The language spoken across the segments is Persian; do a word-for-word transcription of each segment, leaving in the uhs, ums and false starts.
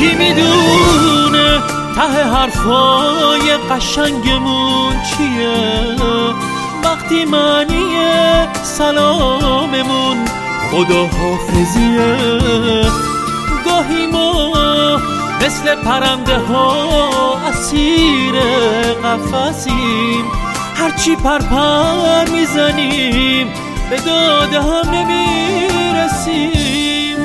کی میدونه ته حرفای قشنگمون چیه؟ وقتی معنی سلاممون خداحافظیه. گاهی ما مثل پرنده ها اسیر قفسیم، هرچی پرپر میزنیم به داده هم نمیرسیم.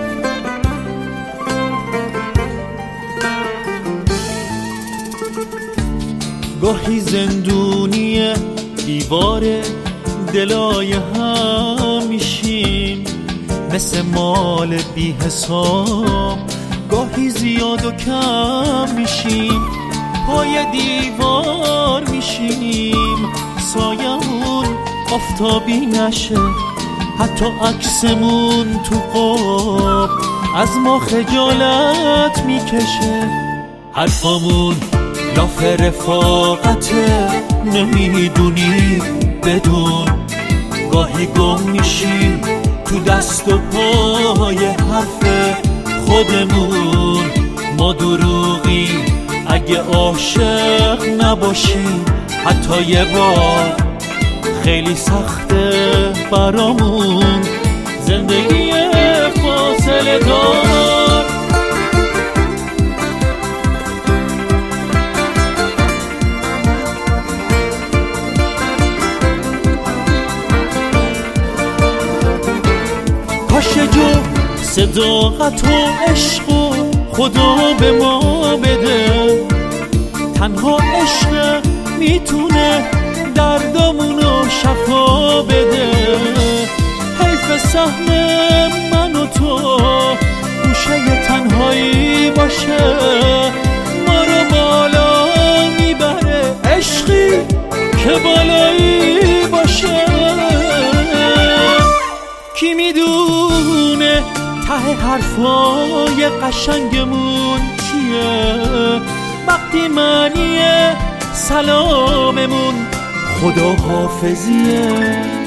گاهی زندونی دیوار دلای هم میشیم، مثل مال بی حساب گاهی زیاد و کم میشیم. پای دیوار میشیم سایمون آفتابی نشه، حتی عکسمون تو قاب از ما خجالت میکشه. حرفامون لاف رفاقته، نمیدونی بدون گاهی گم میشیم تو دست و پای حرف خودمون. ما دروغی اگه عاشق نباشیم، حتی یه بار خیلی سخته برامون زندگی فاصله دار. کاش جو صداقت و عشق و خدا به ما بده، تنها عشق میتونه دردامونو شفا بده. حیف سهم من و تو گوشه تنهایی باشه، ما رو بالا میبره عشقی که بالایی باشه. کی میدونه ته حرفای قشنگمون چیه؟ وقتی معنی سلاممون خداحافظیه.